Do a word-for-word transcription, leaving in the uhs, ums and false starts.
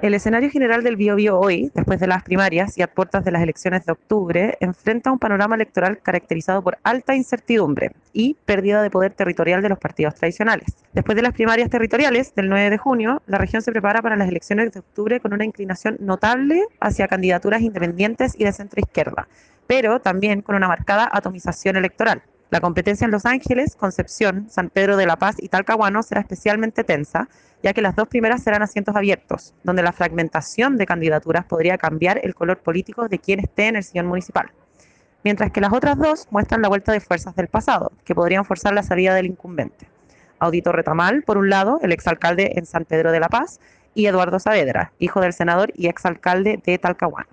El escenario general del Biobío hoy, después de las primarias y a puertas de las elecciones de octubre, enfrenta un panorama electoral caracterizado por alta incertidumbre y pérdida de poder territorial de los partidos tradicionales. Después de las primarias territoriales del nueve de junio, la región se prepara para las elecciones de octubre con una inclinación notable hacia candidaturas independientes y de centro izquierda, pero también con una marcada atomización electoral. La competencia en Los Ángeles, Concepción, San Pedro de la Paz y Talcahuano será especialmente tensa, ya que las dos primeras serán asientos abiertos, donde la fragmentación de candidaturas podría cambiar el color político de quien esté en el sillón municipal. Mientras que las otras dos muestran la vuelta de fuerzas del pasado, que podrían forzar la salida del incumbente. Audito Retamal, por un lado, el exalcalde en San Pedro de la Paz, y Eduardo Saavedra, hijo del senador y exalcalde de Talcahuano.